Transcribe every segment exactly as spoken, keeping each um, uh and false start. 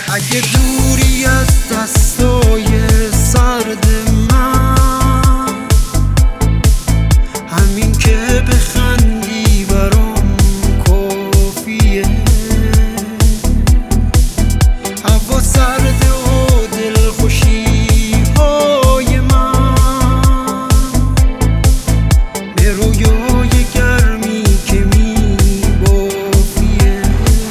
اگه دوری از دستای سرد من، همین که بخندی برام کافیه. هوا سرد و دلخوشی های من به رویای گرمی که می بافیه.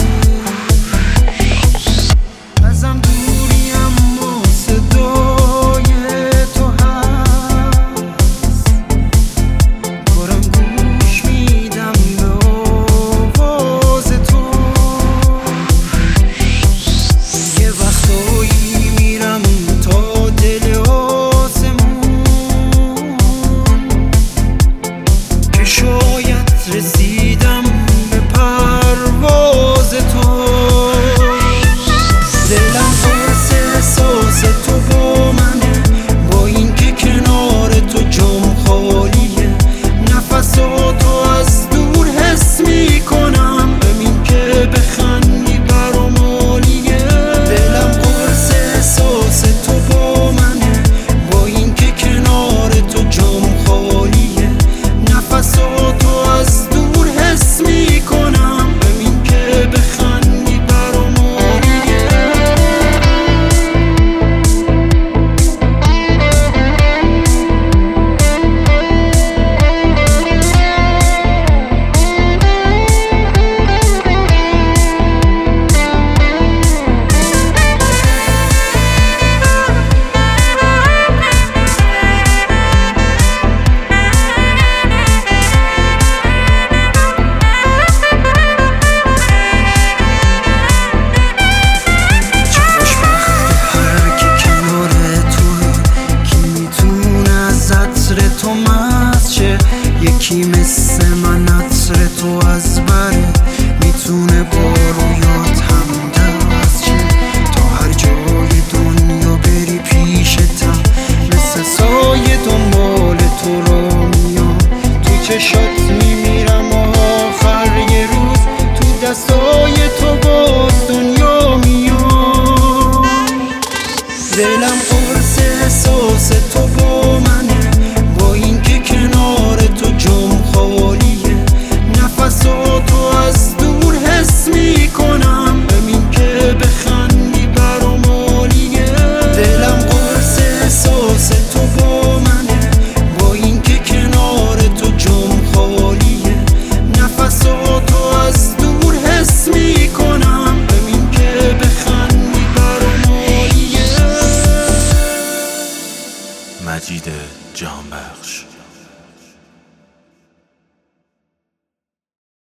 ازم دوری اما صدای تو هست، دارم گوش میدم به آواز تو. یه وقتایی میرم تا دل آسمون که شاید رسیدم به پرواز تو. دلم قرص احساس تو با منه، با این که کنار تو جام خالیه. نفساتو از دور حس میکنم، همین که بخندی برام عالیه. دلم قرص احساس تو با منه، با این که کنار تو جام خالیه. نفساتو از دور حس میکنم، همین که بخندی برام عالیه. تو مست شه، یکی مثل من عطر تو از بره میتونه با رویات هم دست شه. تا هر جای دنیا بری پیشتم، مثل سایه دنبال تو را میام. تو چشات میمیرم و آخر یه روز تو دستای تو باز دنیا میام. دلم قرص احساس تو با منه، با این که کنار تو جام خالیه. نفساتو از دور حس میکنم، همین که بخندی برام عالیه. دلم قرص احساس تو با منه، با این که کنار تو جام خالیه. نفساتو از دور حس میکنم، همین که بخندی برام عالیه. مجید جهانبخش.